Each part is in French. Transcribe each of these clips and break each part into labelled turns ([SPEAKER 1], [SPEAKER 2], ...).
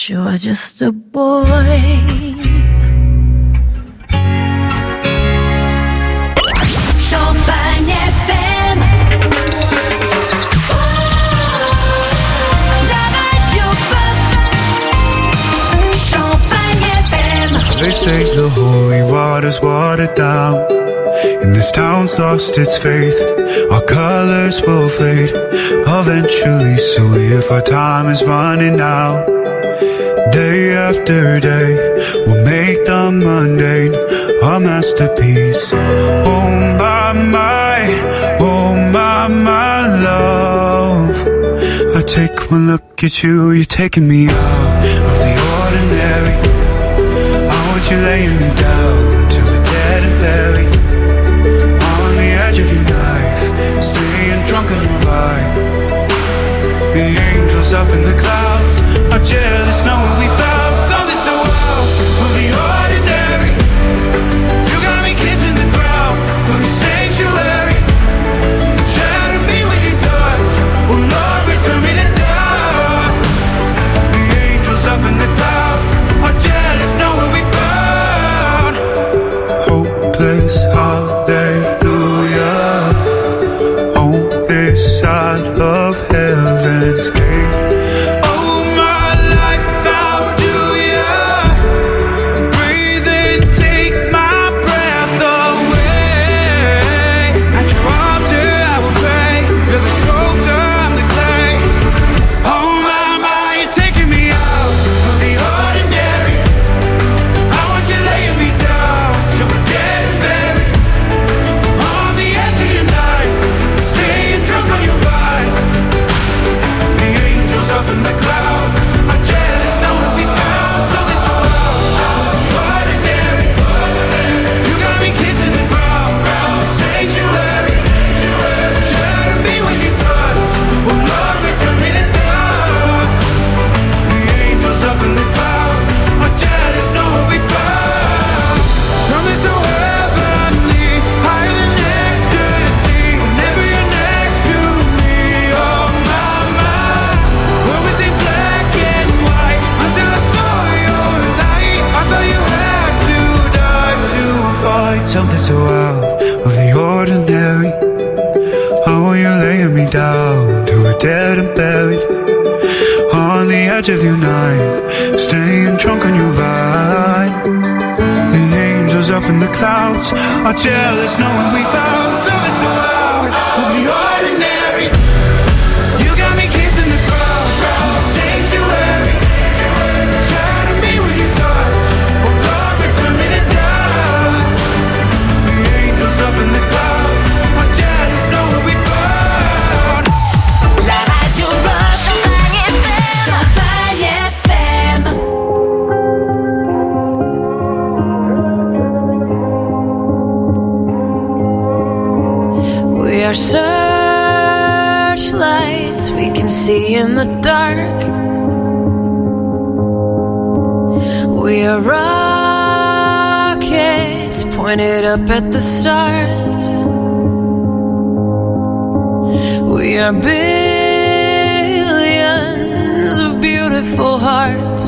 [SPEAKER 1] you're just a boy.
[SPEAKER 2] Champagne FM, la radio pop. Champagne FM.
[SPEAKER 3] They say the holy water's watered down, and this town's lost its faith. Our colors will fade eventually, so if our time is running out, day after day, we'll make the mundane a masterpiece. Oh my love, I take one look at you, you're taking me out of the ordinary. I want you laying me down till we're dead and buried, on the edge of your knife, staying drunk on your vibe. The angels up in the clouds are jealous knowing we found something so out of the ordinary. You got me kissing the ground of your sanctuary. Shatter me with your touch, oh Lord, return me to dust. The angels up in the clouds are jealous knowing we found hopeless hallelujah on this side of heaven's gate. Something so out of the ordinary. Oh, you're laying me down to a dead and buried, on the edge of your night, staying drunk on your vibe. The angels up in the clouds are jealous knowing we found something so out of the ordinary. You got me kissing the ground, sanctuary. Shatter me with your touch, oh Lord, return me to dust. The angels up in the clouds are jealous knowing we found
[SPEAKER 2] La radio pop. Champagne FM.
[SPEAKER 1] We are searchlights we can see in the dark. We are rockets pointed up at the stars. We are billions of beautiful hearts,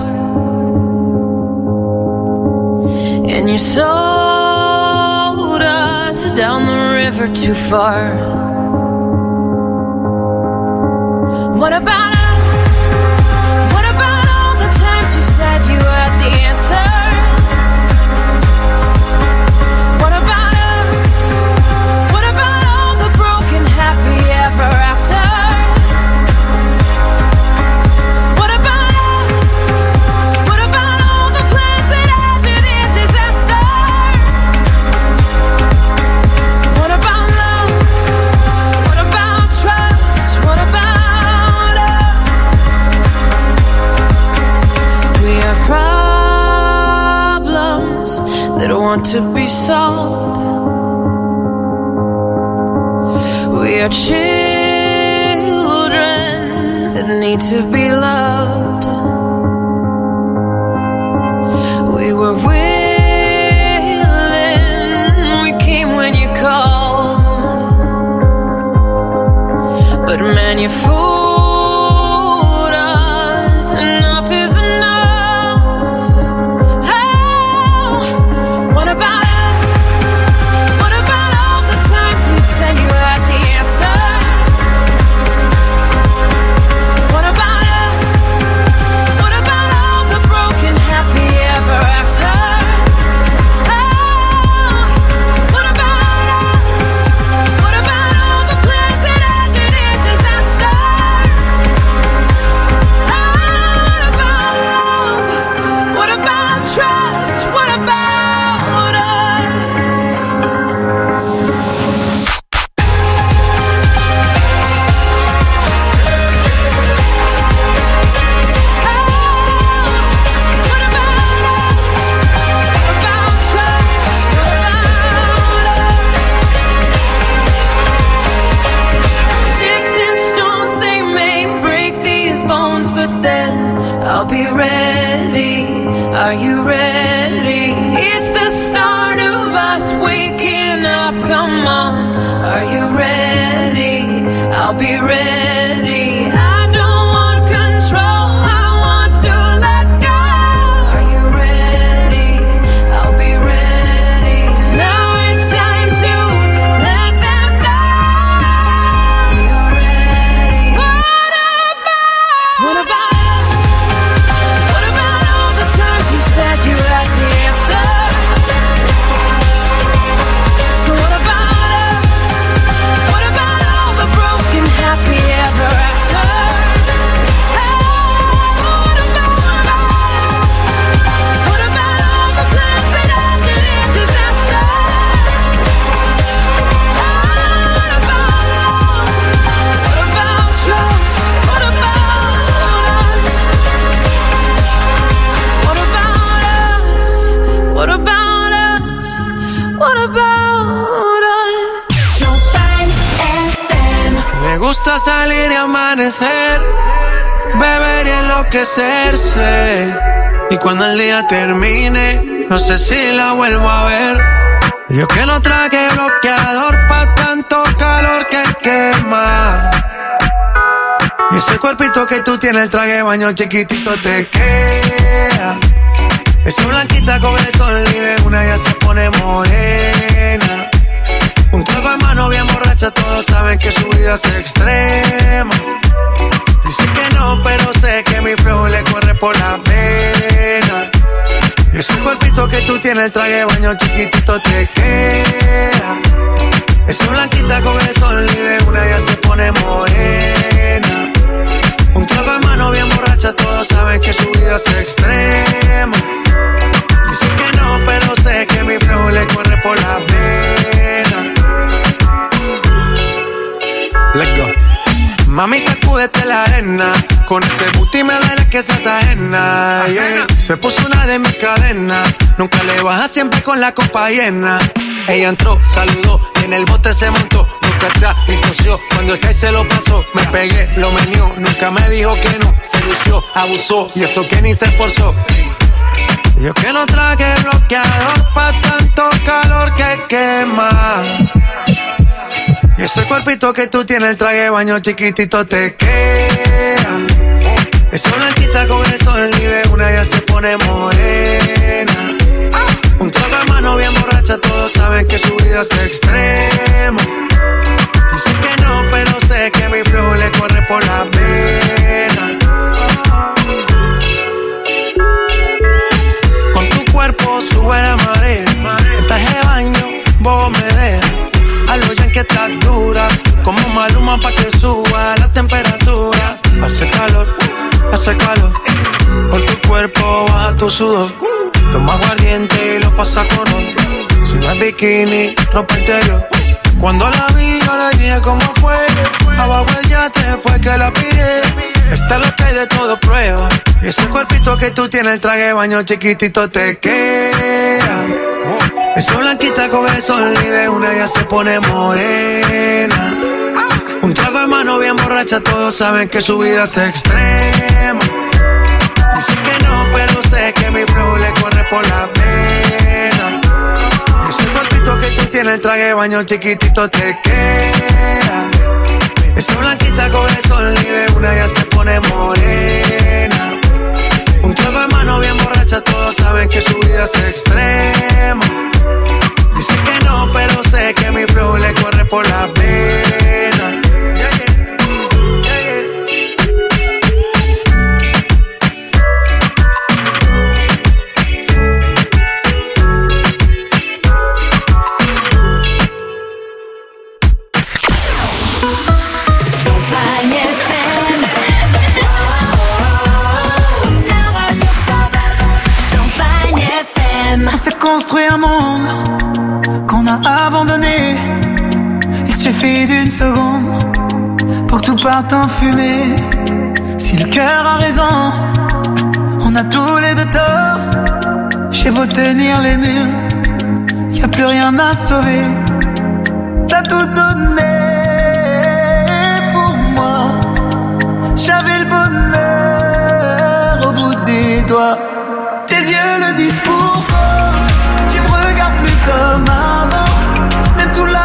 [SPEAKER 1] and you sold us down the river too far. What about us? What about all the times you said you had the answers? What about us? What about all the broken happy ever afters? What about us? What about all the plans that ended in disaster? What about love? What about trust? What about us? We are problems that want to be solved. We are children that need to be loved. We were willing, we came when you called, but man, you fooled us. Enough is enough. come on. Are you ready? I'll be ready. I don't want control, I want to let go. Are you ready? I'll be ready. 'Cause now it's time to let them know you're ready. What about us? What about all the times you said you had the answer? So what about us? What about all the broken happy ever after? What about us? What about all the plans that ended in disaster? What about love? What about trust? What about us? What about us? What about us? What about us?
[SPEAKER 2] Champagne FM.
[SPEAKER 4] Me gusta salir y amanecer, beber y enloquecerse. Y cuando el día termine, no sé si la vuelvo a ver. Yo que no traje bloqueador pa' tanto calor que quema. Y ese cuerpito que tú tienes, el traje de baño chiquitito te queda. Esa blanquita con el sol y de una ya se pone morena. Un trago en mano bien borracha, todos saben que su vida es extrema. Dice que no, pero sé que mi flow le corre por la vena. Y ese cuerpito que tú tienes, el traje de baño chiquitito te queda. Esa blanquita con el sol y de una ya se pone morena. Un trago en mano bien borracha, todos saben que su vida es extrema. Dice que no, pero sé que mi flow le corre por la vena. Let's go. Mami, sacúdete la arena. Con ese booty me duele que seas ajena, yeah. Se puso una de mis cadenas. Nunca le baja, siempre con la copa llena. Ella entró, saludó, y en el bote se montó. Nunca atrás y tosió, cuando el que se lo pasó. Me pegué, lo menió, nunca me dijo que no. Se lució, abusó, y eso que ni se esforzó. Yo que no traje bloqueador pa' tanto calor que quema. Y ese cuerpito que tú tienes, el traje de baño chiquitito te queda. Esa blanquita con el sol y de una ya se pone morena. Un trago de mano bien borracha, todos saben que su vida es extrema. Dice que no, pero sé que mi flow le corre por la vena. Con tu cuerpo sube la marea. En traje de baño, vos me dejas. A lo ya que estás dura, como Maluma pa' que suba la temperatura. Hace calor, por tu cuerpo baja tu sudor. Toma aguardiente y lo pasa con ron. Si no es bikini, ropa interior. Cuando la vi yo le dije cómo fue. Abajo el yate fue que la pillé. Está lo que hay de todo prueba. Y ese cuerpito que tú tienes, el traje de baño chiquitito te queda. Esa blanquita con el sol y de una ya se pone morena. Un trago de mano bien borracha, todos saben que su vida es extrema. Dice que no, pero sé que mi flow le corre por la vena. Ese cuerpito que tú tienes, el traje de baño chiquitito te queda. Esa blanquita con el sol y de una ya se pone morena. Un trago de mano bien borracha, todos saben que su vida es extrema. Dice que no, pero sé que mi flow le corre por la vena. Yeah, yeah. Yeah,
[SPEAKER 2] Champagne FM. Champagne FM.
[SPEAKER 5] On s'est construit un monde qu'on a abandonné. Il suffit d'une seconde pour que tout parte en fumée. Si le cœur a raison, on a tous les deux tort. J'ai beau tenir les murs, y a plus rien à sauver. T'as tout donné pour moi. J'avais le bonheur au bout des doigts. Tes yeux le disent pourquoi. Tu me regardes plus comme avant. Même tout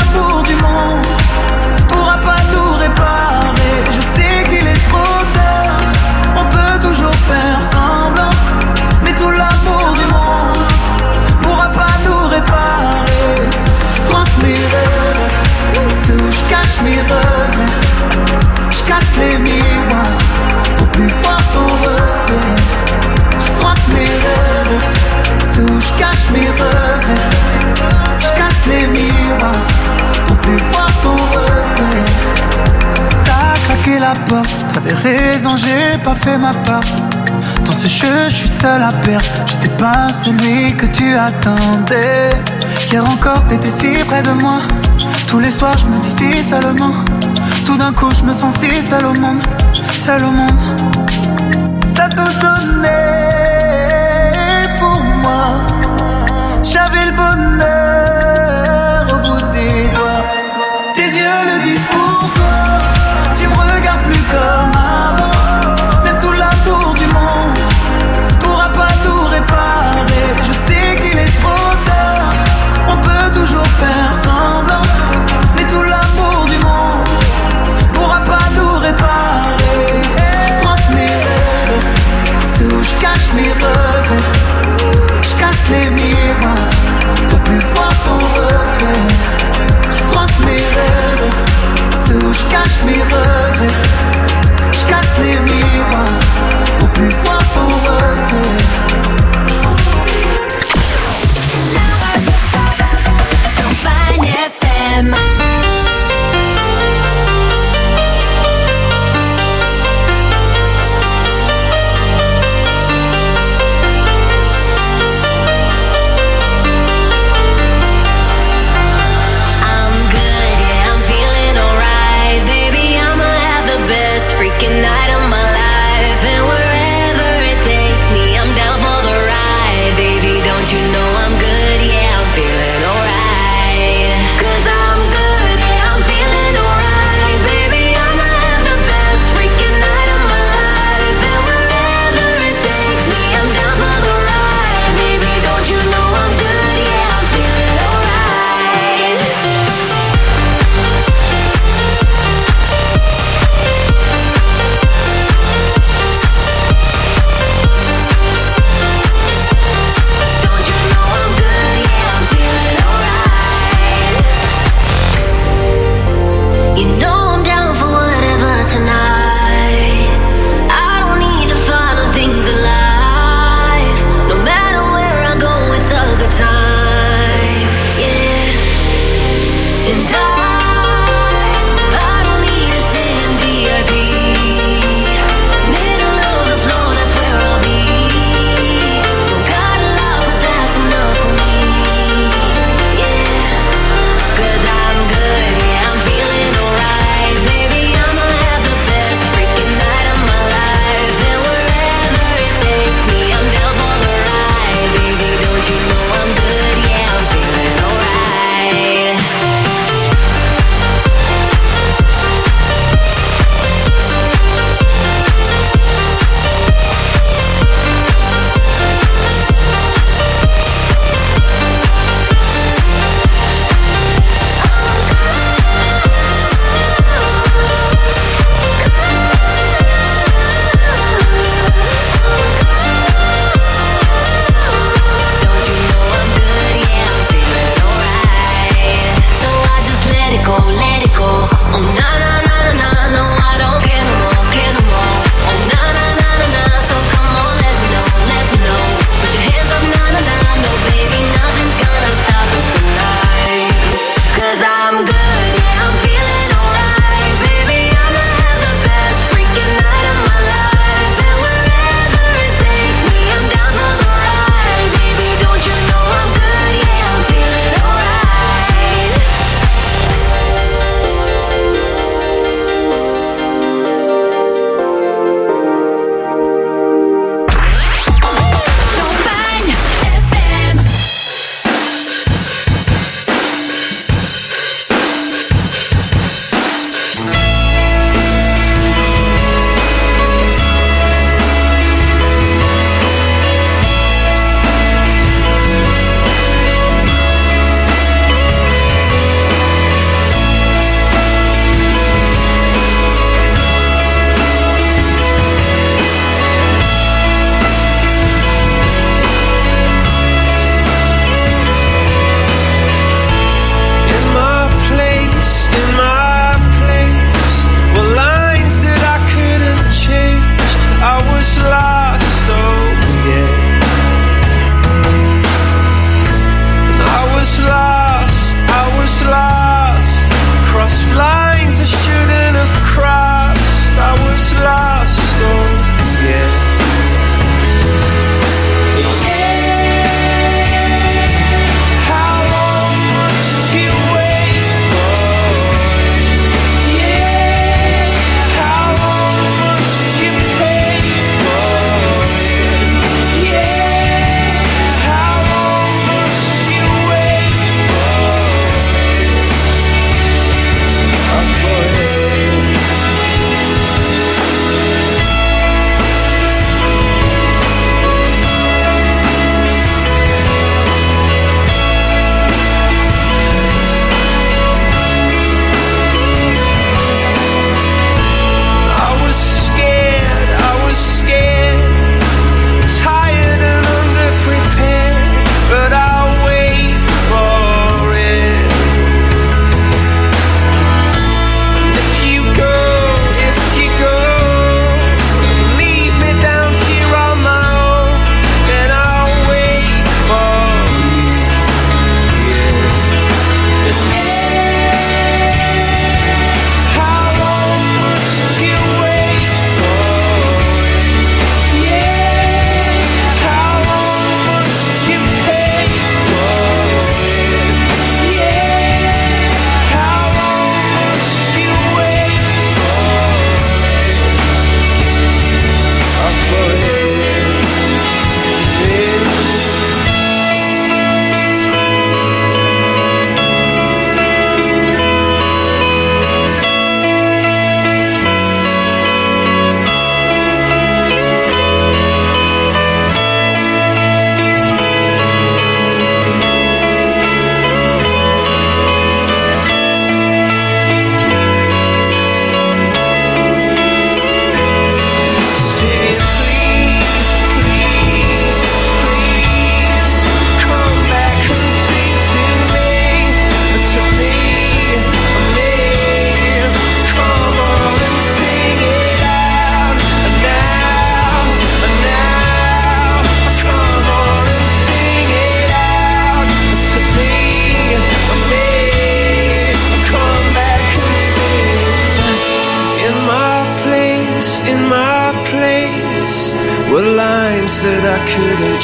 [SPEAKER 5] quand j'ai pas fait ma part. Dans ce jeu, je suis seul à perdre. J'étais pas celui que tu attendais. Hier encore, t'étais si près de moi. Tous les soirs, je me dis si seulement. Tout d'un coup, je me sens si seul au monde. Seul au monde. T'as tout donné pour moi. J'avais le bonheur au bout des doigts. Tes yeux le disent pour toi. Tu me regardes plus comme avant. Même tout l'amour du monde pourra pas tout réparer. Je sais qu'il est trop tard. On peut toujours faire semblant. Mais tout l'amour du monde pourra pas tout réparer. Je France mes rêves sous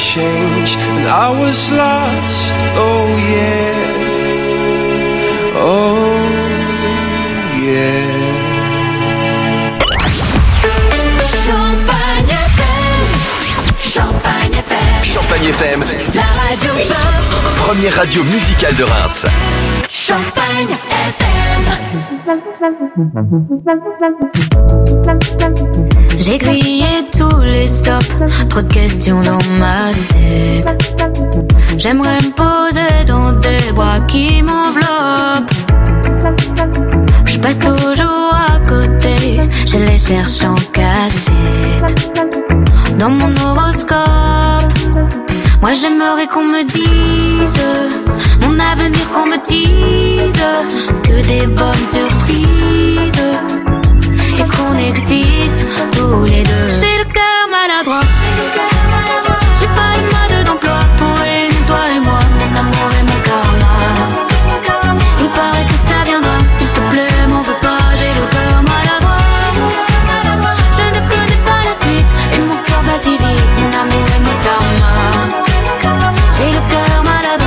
[SPEAKER 6] change, and I was lost. Oh yeah, oh yeah.
[SPEAKER 2] Champagne FM. Champagne FM.
[SPEAKER 7] Champagne FM,
[SPEAKER 2] La radio pop.
[SPEAKER 7] première radio musicale de Reims.
[SPEAKER 2] Champagne FM.
[SPEAKER 1] J'ai grillé tous les stops, trop de questions dans ma tête. J'aimerais me poser dans des bras qui m'enveloppent. Je passe toujours à côté, je les cherche en cachette. Dans mon horoscope, moi j'aimerais qu'on me dise mon avenir, qu'on me dise que des bonnes surprises et qu'on existe tous les deux. J'ai le cœur maladroit, j'ai pas le mode d'emploi pour réunir toi et moi, mon amour et mon karma. Il paraît que ça viendra, s'il te plaît, m'en veux pas, j'ai le cœur maladroit. Je ne connais pas la suite et mon cœur bat si vite, mon amour et mon karma. J'ai le cœur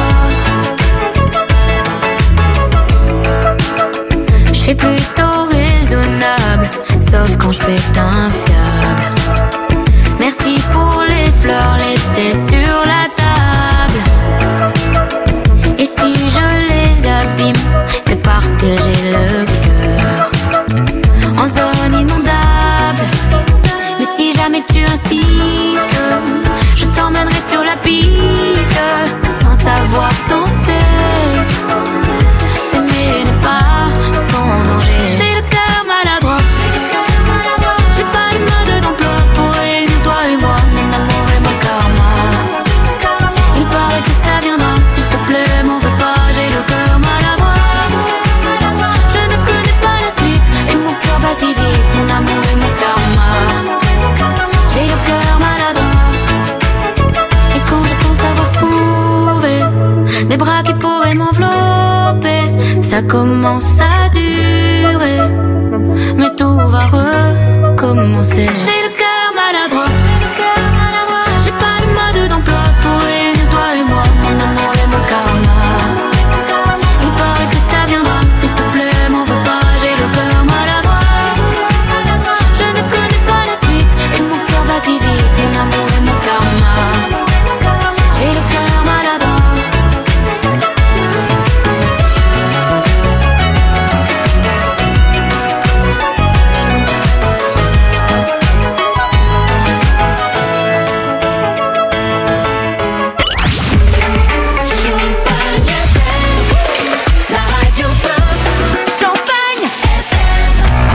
[SPEAKER 1] maladroit. Je suis plutôt raisonnable, sauf quand je pète un câble. Merci pour les fleurs laissées sur la table. Et si je les abîme, c'est parce que j'ai le cœur en zone inondable. Mais si jamais tu insistes, je t'emmènerai sur la piste, sans savoir danser. S'aimer n'est pas sans danger. J'ai le cœur maladroit, j'ai pas le mode d'emploi pour réunir toi et moi, mon amour et mon karma. Il paraît que ça viendra, s'il te plaît, m'en veux pas, j'ai le cœur maladroit. Je ne connais pas la suite et mon cœur bat si vite, mon amour et mon karma. J'ai le cœur maladroit. Et quand je pense avoir trouvé des bras qui pourraient m'envelopper, ça commence à durer, mais tout va recommencer. J'ai le cœur maladroit, j'ai pas le mode d'emploi pour réunir toi et moi, mon amour et mon karma. Il paraît que ça viendra, s'il te plaît, m'en veux pas, j'ai le cœur maladroit. Je ne connais pas la suite et mon cœur bat si vite, mon amour et mon karma. J'ai le cœur maladroit.
[SPEAKER 2] Champagne FM. La radio pop. Champagne FM.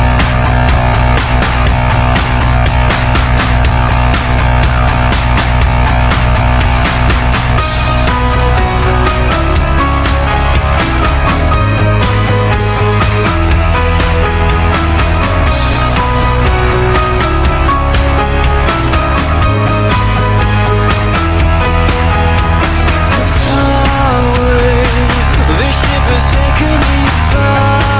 [SPEAKER 6] The ship has taken me far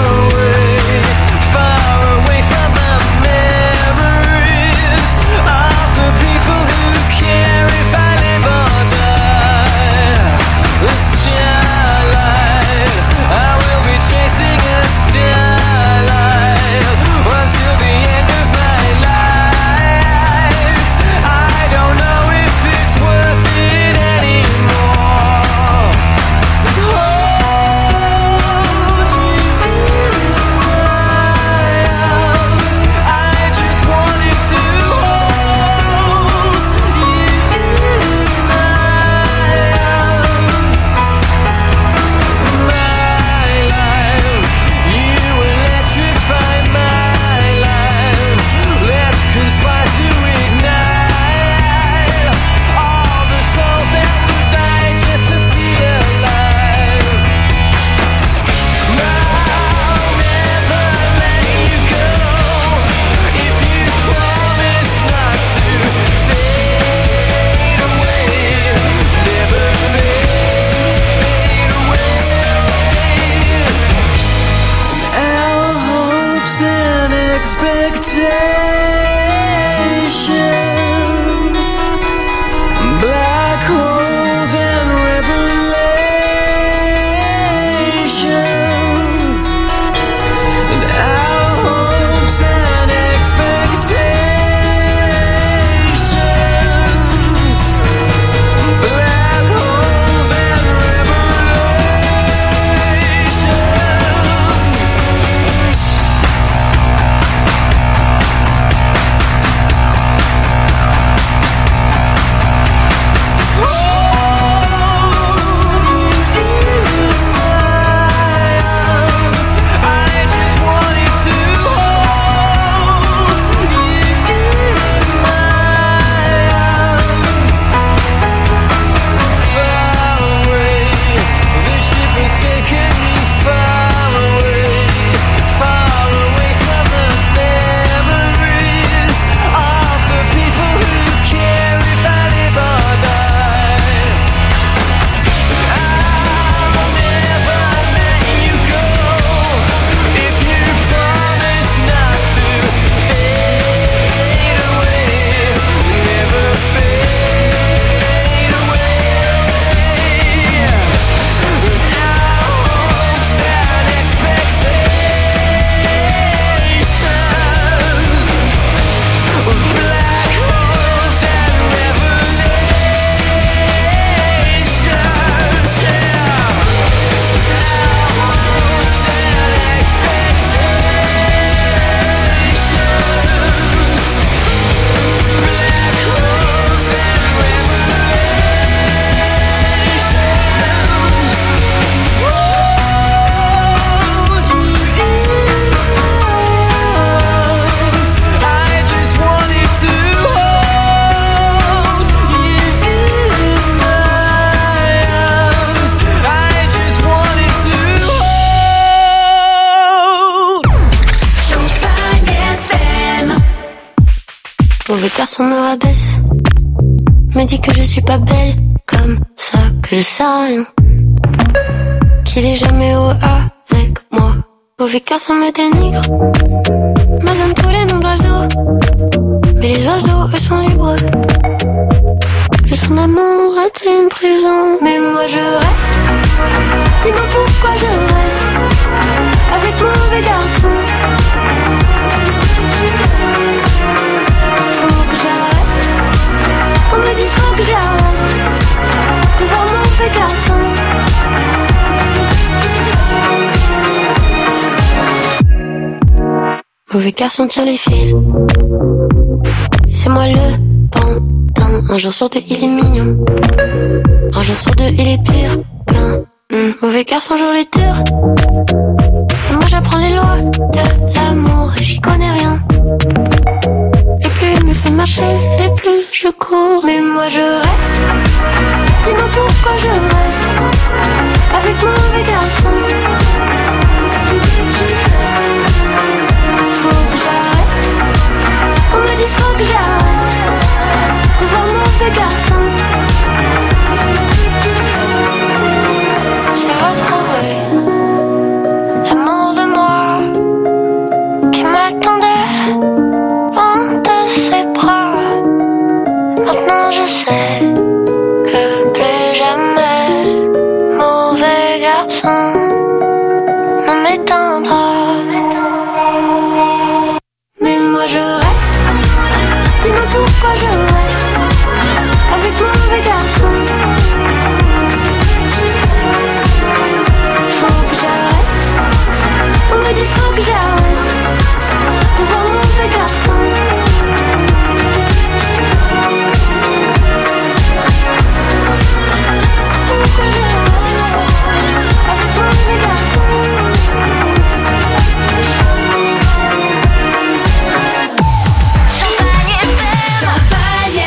[SPEAKER 6] away from my memories of the people who care if I live or die. The starlight, I will be chasing a starlight until the end of my life. I don't know if it's worth it anymore. Hold you in my arms. I just wanted to hold you in my arms. My life, you electrify my life. Let's conspire to ignite all the souls that would die just to feel alive. I'll never let you go if you promise not to fade away. Never fade away. Our hopes and expectations, black
[SPEAKER 8] Mauvais garçon me rabaisse, me dit que je suis pas belle, comme ça que je sais rien, qu'il est jamais heureux avec moi. Mauvais garçon me dénigre, me donne tous les noms d'oiseaux, mais les oiseaux eux sont libres. Le son d'amour est une prison, mais moi je reste. Dis-moi pourquoi je reste avec mauvais garçon. Faut que j'arrête. On me dit faut que j'arrête de voir mauvais garçon. Mauvais garçon tire les fils, et c'est moi le pantin. Un jour sur deux il est mignon, un jour sur deux il est pire qu'un mauvais garçon joue les durs. Et moi j'apprends les lois de l'amour et j'y connais rien. Et plus il me fait marcher, et plus je cours. Mais moi je reste. Dis-moi pourquoi je reste avec mauvais garçon. Faut que j'arrête. On me dit faut que j'arrête de voir mauvais garçon. J'ai retrouvé l'amour de moi qui m'attendait loin de ses bras. Maintenant je sais que plus jamais mauvais garçon ne m'éteindra. Mais moi je reste. Dis-moi pourquoi je reste avec mauvais garçon. Faut que j'arrête. On me dit faut que j'arrête de voir mauvais garçon. Pourquoi j'arrête avec mauvais garçon.
[SPEAKER 2] Champagne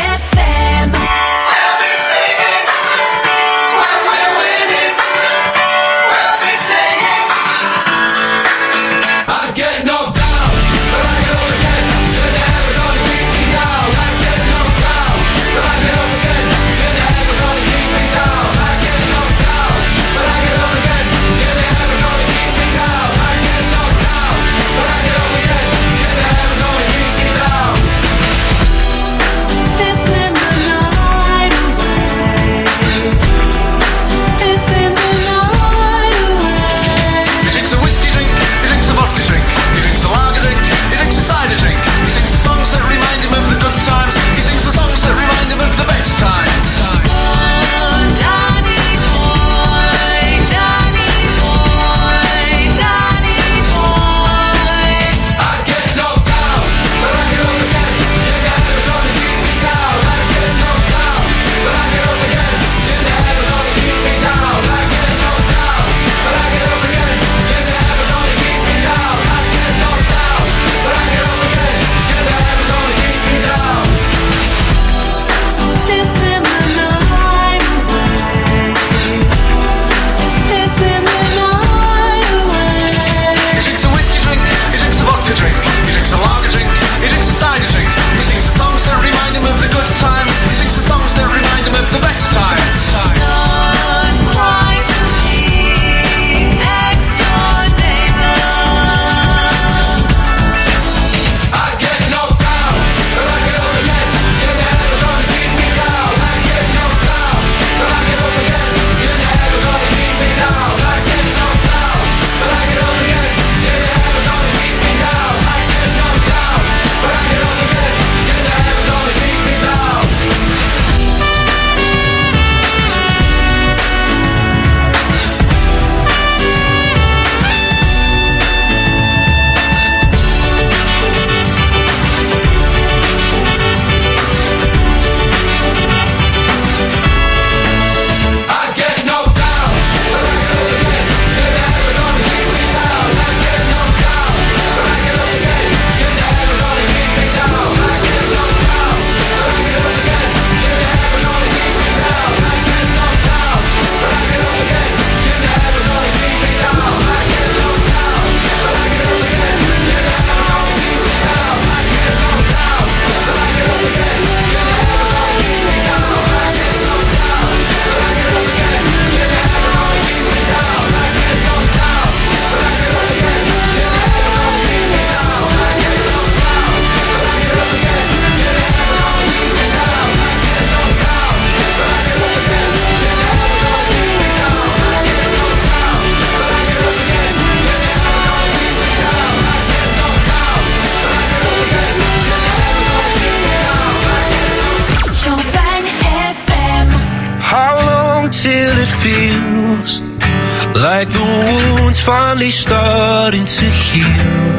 [SPEAKER 9] like the wound's finally starting to heal.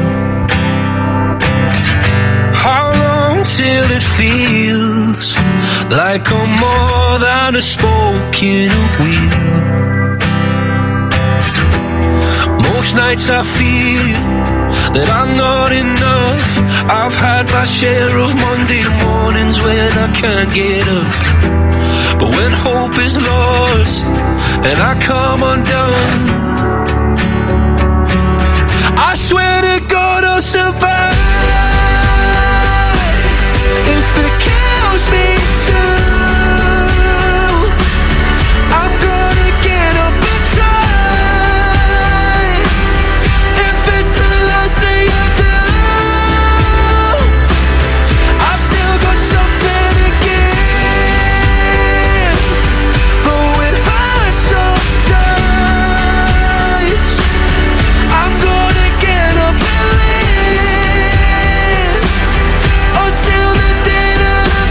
[SPEAKER 9] How long till it feels like I'm more than a spoke in a wheel? Most nights I feel that I'm not enough. I've had my share of Monday mornings when I can't get up. But when hope is lost and I come undone, I swear to God I'll survive. If it kills me too, I'm gonna get up and try. If it's the last thing I do, I've still got something to give. Though it hurts sometimes, I'm gonna get up and live until the day that I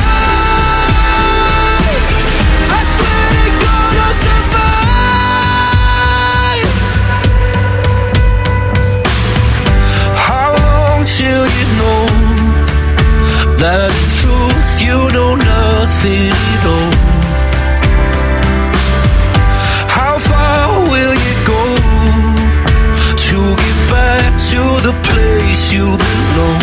[SPEAKER 9] die. I swear to God I'll survive. How long till you know that in truth you know nothing at all? How far will you go to get back to the place you belong?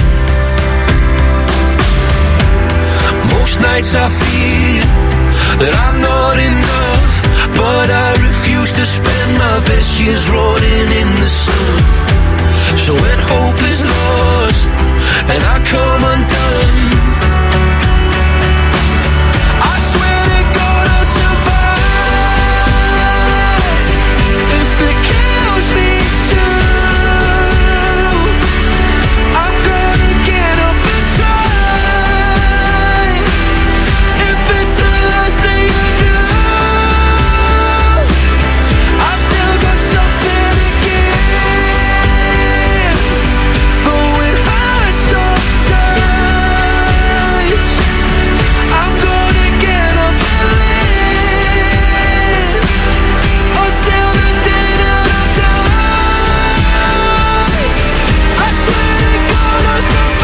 [SPEAKER 9] Most nights I feel that I'm not enough, but I refuse to spend my best years rotting in the sun. So when hope is lost and I come undone, I swear to God I'll survive. If it kills me too, I'm gonna get up and try. If it's the last thing I do, I've still got something to give. Though it hurts sometimes, I'm gonna get up and live until the day that I die. I swear to God I'll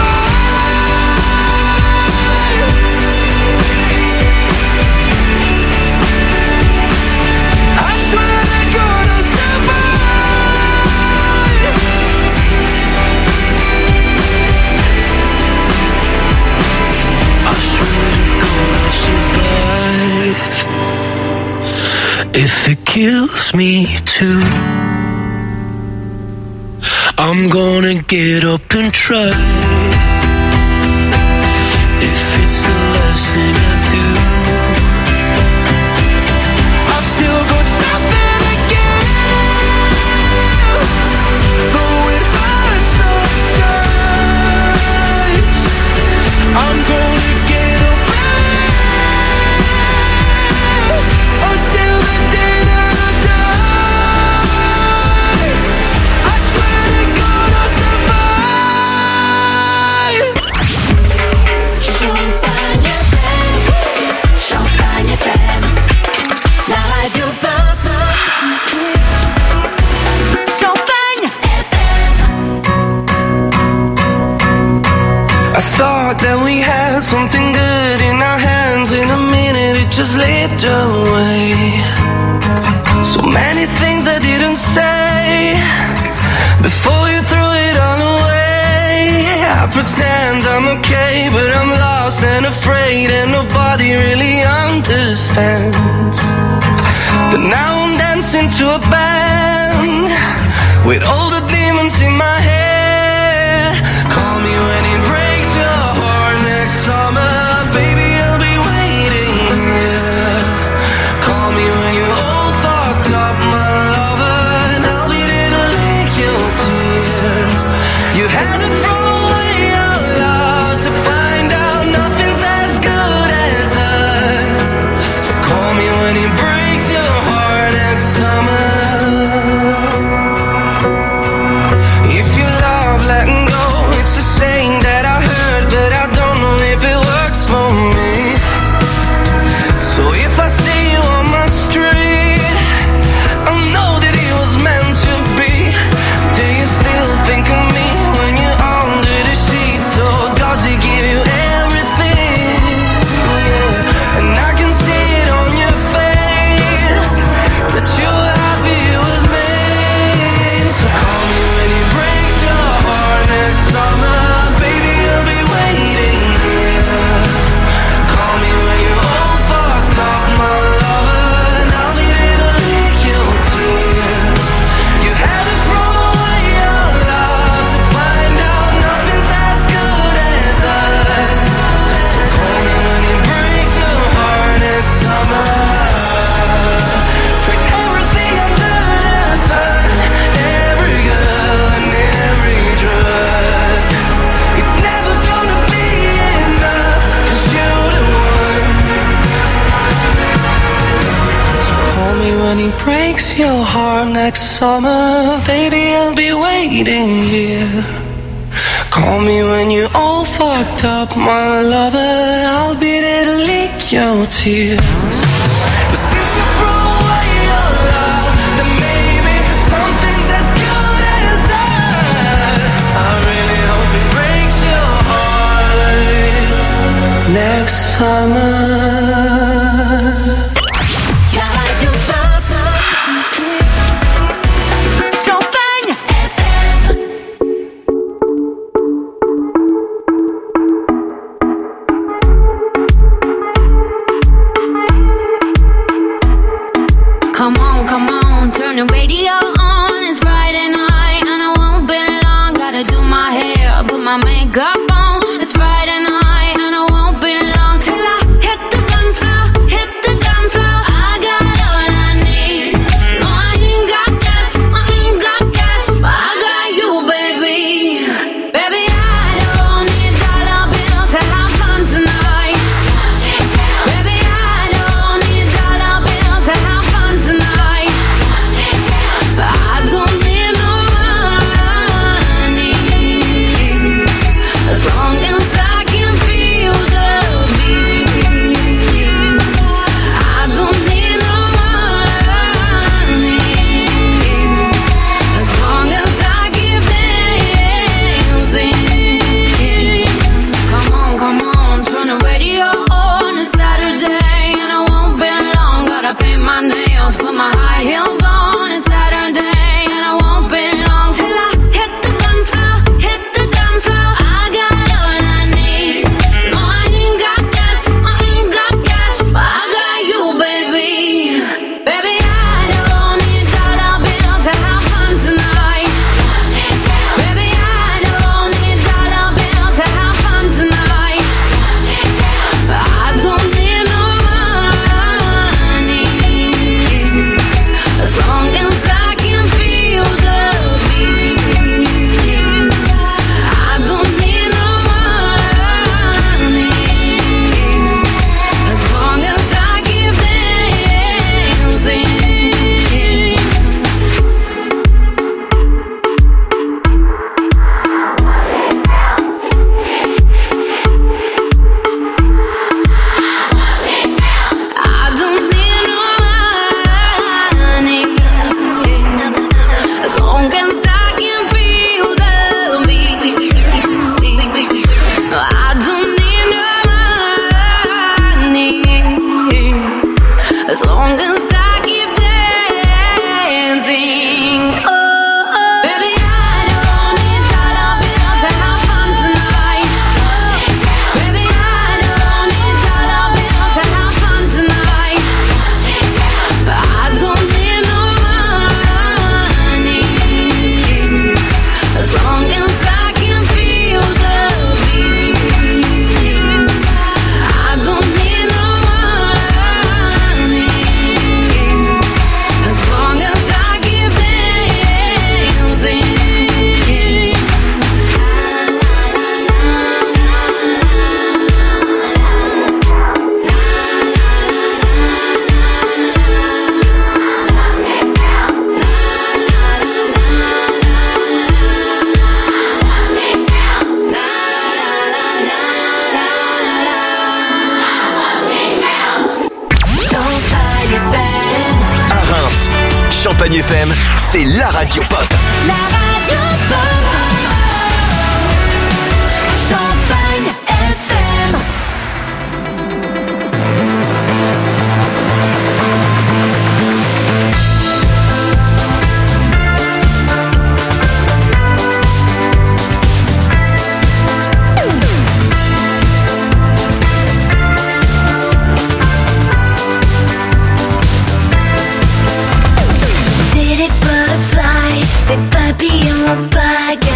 [SPEAKER 9] survive. I swear to God I'll survive. I swear to God I'll survive. If it kills me too, I'm gonna get up and try. If it's the last thing I do, I've still got something to give. Though it hurts sometimes, I'm gonna get up and live until the day that I die. I swear to God I'll survive.
[SPEAKER 2] Champagne FM, Champagne FM, la radio pop. Champagne FM.
[SPEAKER 9] I thought that we had something good in our hands. In a minute it just slipped away. So many things I didn't say before you threw it all away. I pretend I'm okay, but I'm lost and afraid, and nobody really understands. But now I'm dancing to a band with all the demons in my head. Call me when it breaks your heart next summer, baby, I'll be waiting here. Call me when you're all fucked up, my lover, and I'll be there to lick your tears. You had to throw away our love to find out nothing's as good as us. So call me when it breaks your heart next summer. If you love breaks your heart next summer, baby, I'll be waiting here. Call me when you're all fucked up, my lover, I'll be there to lick your tears. But since you threw away your love, then maybe something's as good as us. I really hope it breaks your heart next summer.
[SPEAKER 7] Champagne FM, c'est la radio pop.
[SPEAKER 2] La radio pop. Champagne FM.
[SPEAKER 10] Des papillons en bague.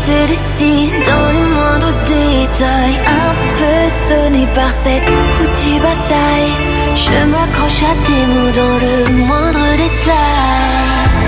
[SPEAKER 8] se dessine dans les moindres détails.
[SPEAKER 10] Un peu sonné par cette foutue bataille,
[SPEAKER 8] je m'accroche à tes mots dans le moindre détail.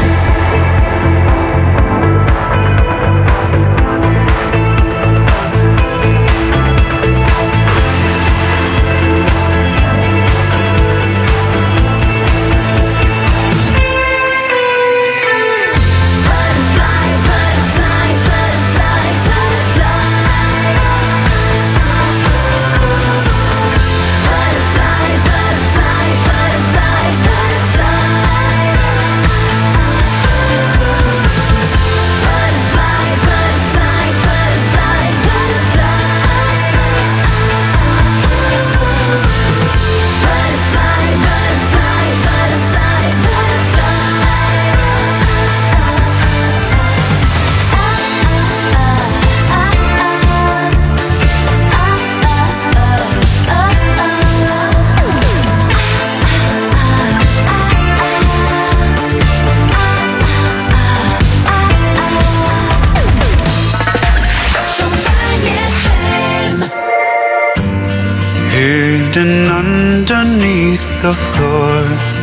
[SPEAKER 3] Hidden underneath the floor,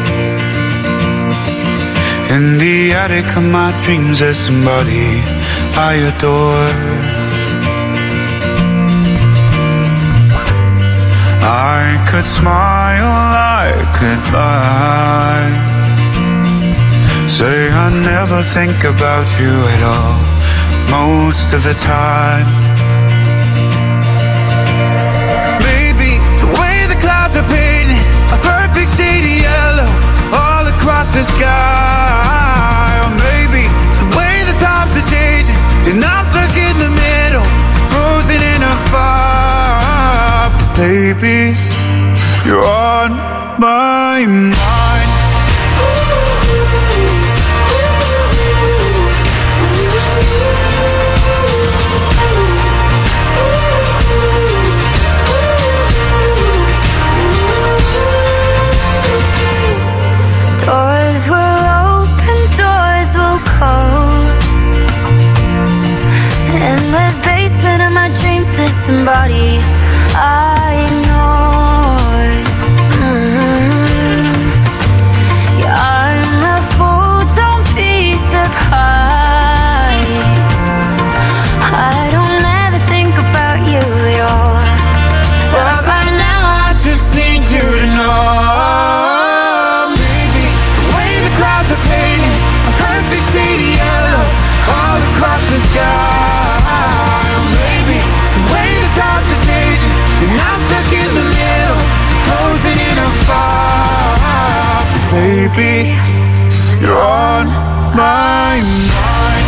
[SPEAKER 3] in the attic of my dreams, there's somebody I adore. I could smile, I could lie, say I never think about you at all, most of the time.
[SPEAKER 4] A perfect shade of yellow all across the sky. Or maybe it's the way the times are changing and I'm stuck in the middle, frozen in a fire. But baby, you're on my mind.
[SPEAKER 8] Doors will open, doors will close. In the basement of my dreams, there's somebody I ignored. Yeah, I'm a fool, don't be surprised. I don't ever think about you at all,
[SPEAKER 4] but right now I just need you to know. The sky, or maybe it's the way the times are changing and I'm stuck in the middle, frozen in a fire. Baby, you're on my mind.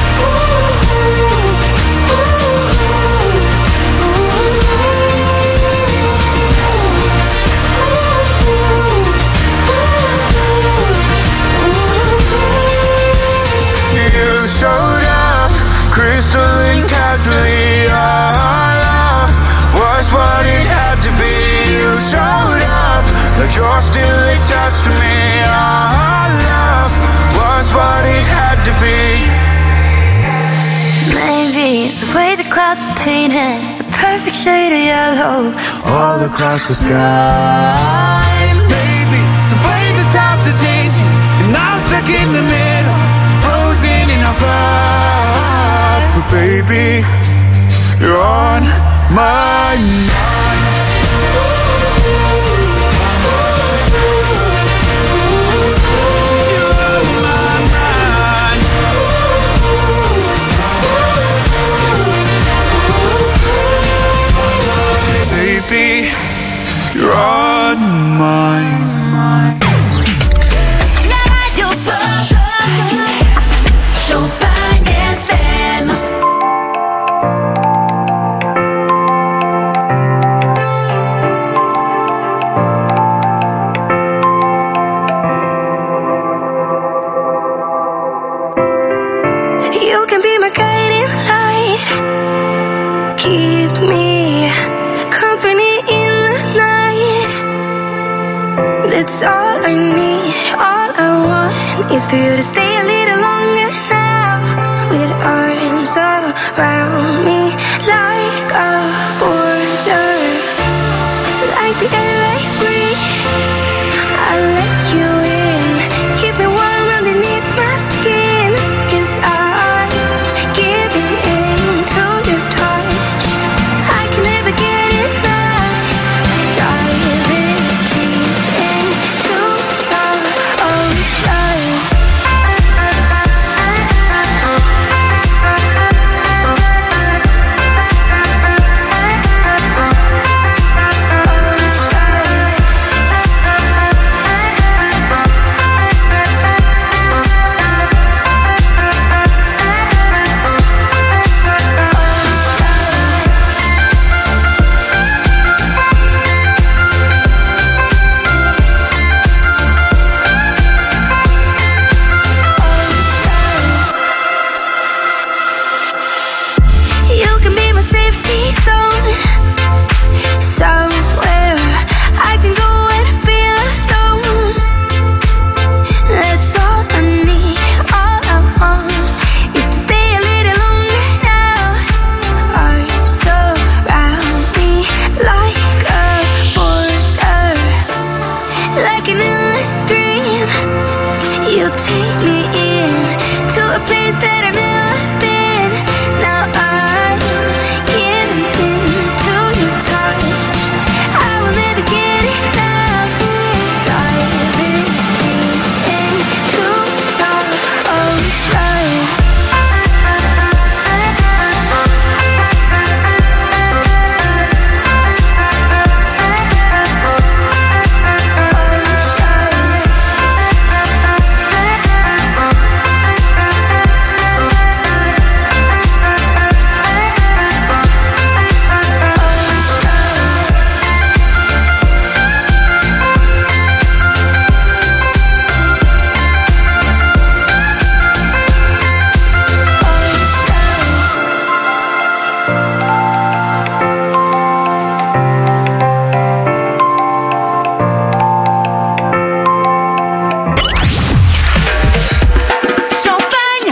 [SPEAKER 4] You showed up crystalline casually. Our love was what it had to be. You showed up like you're still attached to me. Our love was what it had to be.
[SPEAKER 8] Maybe it's the way the clouds are painted, a perfect shade of yellow
[SPEAKER 4] all across the sky. Maybe it's the way the times are changing and I'm stuck in the middle, frozen in a fire. But baby, you're on my mind. You're on my mind. Baby, you're on my mind.
[SPEAKER 2] La radio pop, Champagne FM.
[SPEAKER 8] You can be my guiding light, keep me company in the night. That's all I need, all I want is for you to stay a little longer now. With arms like the air I breathe. I let you in, keep me warm underneath my skin. 'Cause I'm giving in to your touch. I can never get enough. Diving deep into your ocean. You can be my safety zone. Somewhere I can go and feel alone. That's all I need, all I want is to stay a little longer now. Arms surround me like a border, like an endless stream. You take me in to a place that I've never been. Now I'm giving in to your touch. I will never get enough. Diving deep into your ocean.
[SPEAKER 2] Champagne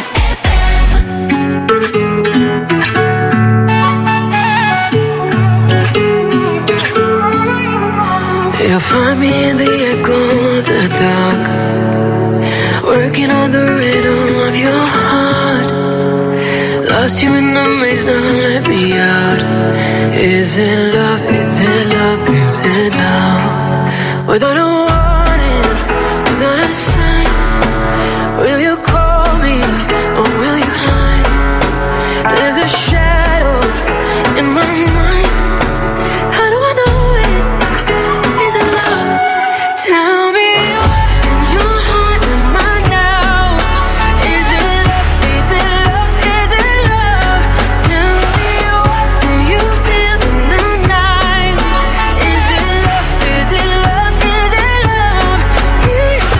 [SPEAKER 9] You'll find me in the echo of the dark, working on the rhythm of your heart. Lost you in the maze, now let me out. Is it love, is it love, is it love? Without a warning, without a sign, will you call me or will you hide? There's a shadow in my mind. How do I know it? Is it love? Tell me what in your heart am I now? Is it love? Is it love? Is it love? Tell me what do you feel in the night? Is it love? Is it love? Is it love? Is it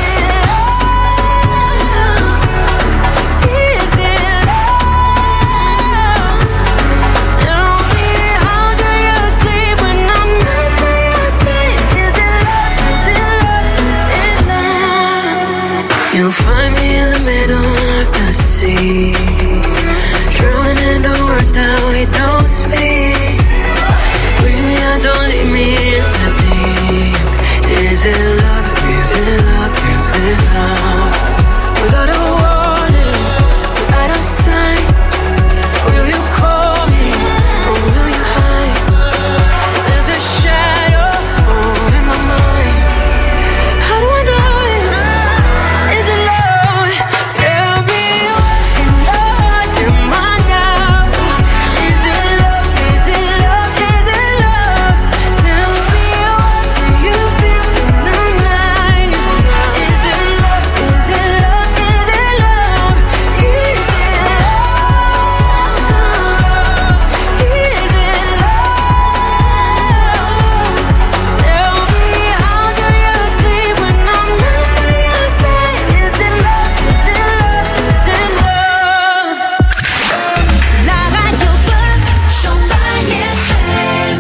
[SPEAKER 9] love? Is it love? Tell me how do you sleep when I'm not by your side? Is it love? Is it love? Is it love? You'll find me in the middle of the sea, drowning in the words that we don't speak. Bring me out, don't leave me in the deep. Is it love? Is it love? Is it love? Without a warning, without a sign, will you call me or will you hide? There's a shadow in my mind. How do I know it? Is it love? Tell me what in your heart am I now? Is it love? Is it love? Is it love? Tell me what do you feel in the night? Is it love? Is it love? Is it love? Is it love? Is it love? Tell me how do you sleep when I'm not by your side? Is it love? Is it love? Is it love?
[SPEAKER 2] La radio pop Champagne FM.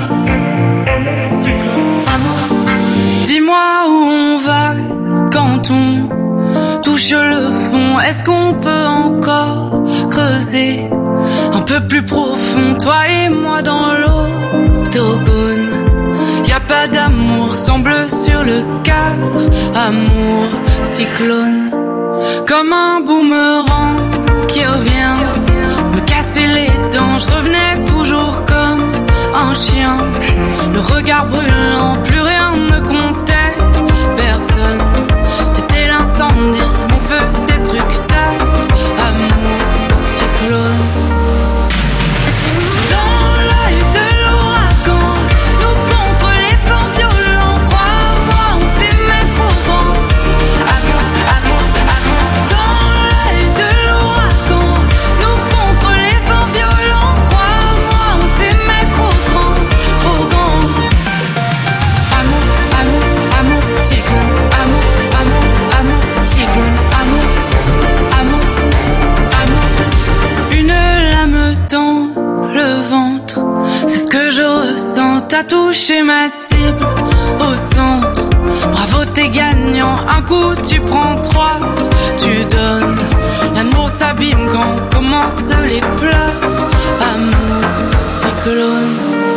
[SPEAKER 11] Dis-moi où on va quand on touche le fond. Est-ce qu'on peut encore creuser un peu plus profond, toi et moi dans l'octogone? Y a y a pas d'amour sans bleu sur le cœur. Amour, cyclone, comme un boomerang qui revient me casser les dents. Je revenais toujours comme un chien, le regard brûlant, plus rien ne comptait. Personne, t'étais l'incendie, mon feu destructeur. Amour, cyclone. Dans l'œil de l'ouragan, nous contre les vents violents. Crois-moi, on s'aimait trop grand. Amour, amour, amour. Dans l'œil de l'ouragan, nous contre les vents violents. Crois-moi, on s'aimait trop grand, trop grand. Amour, amour, amour, cyclone. Amour, amour, amour, cyclone. Amour, amour, amour. Une lame dans le ventre, c'est ce que je ressens. T'as touché ma cible au centre. Bravo, t'es gagnant. Un coup, tu prends 3, tu donnes. L'amour s'abîme quand commencent les pleurs. Amour, cyclone.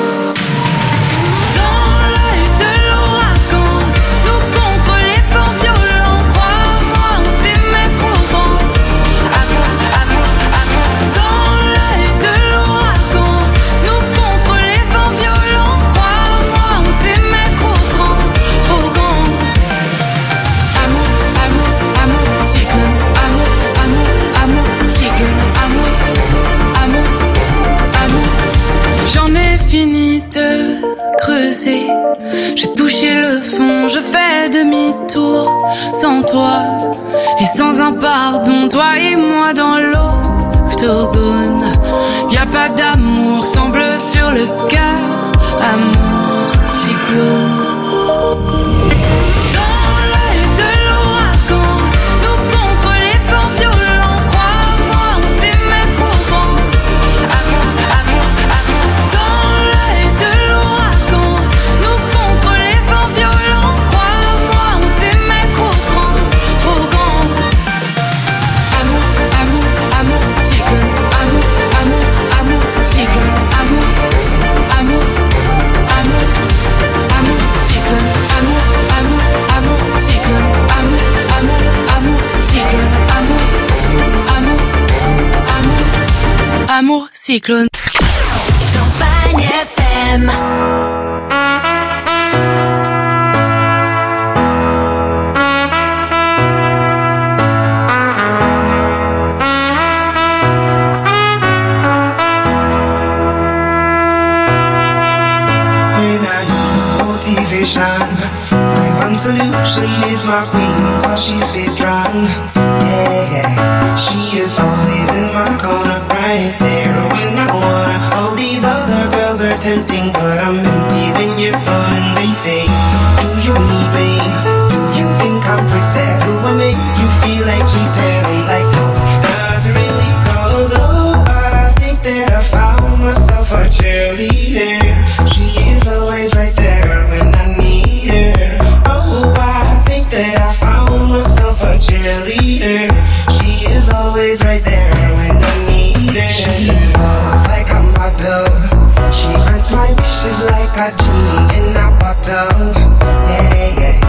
[SPEAKER 11] Dans l'œil de l'ouragan, nous contre les vents violents. Crois-moi, on s'aimait trop grand. Amour, amour, amour. Dans l'œil de l'ouragan, nous contre les vents violents. Crois-moi, on s'aimait trop grand, trop grand. Amour, amour, amour, cyclone. Amour, amour, amour, cyclone. Amour, amour, amour. J'en ai fini de creuser, j'ai touché le fond, je fais demi-tour. Sans toi et sans un pardon, toi et moi dans l'octogone. Y a pas d'amour sans bleu sur le cœur. Amour, cyclone. Dans l'œil de l'ouragan, nous contre les vents violents. Crois-moi, on s'aimait trop grand. Amour, amour, amour. Dans l'œil de l'ouragan, nous contre les vents violents. Crois-moi, on s'aimait trop grand, trop grand. Amour, amour, amour, cyclone. Amour, amour, amour, cyclone. Amour, amour, amour, amour, cyclone. Amour, amour, amour, cyclone. Amour, amour, amour, cyclone. Amour, amour, amour, amour, cyclone.
[SPEAKER 2] Champagne FM.
[SPEAKER 12] When I need motivation, my one solution is my queen, cause she stays strong. Yeah, yeah, she is always in my corner, right there when I wanna. All these other girls are tempting, but I'm empty when you're on. And they say, do you need me? Do you think I'm pretty? Do I make you feel like cheating? I'm like, no, not really, cause oh, I think that I found myself a cheerleader. She is always right there when I need her. Oh, I think that I found myself a cheerleader. She is always right there when I need her. She walks like a model. She grants my wishes like a genie in a bottle. Yeah, yeah.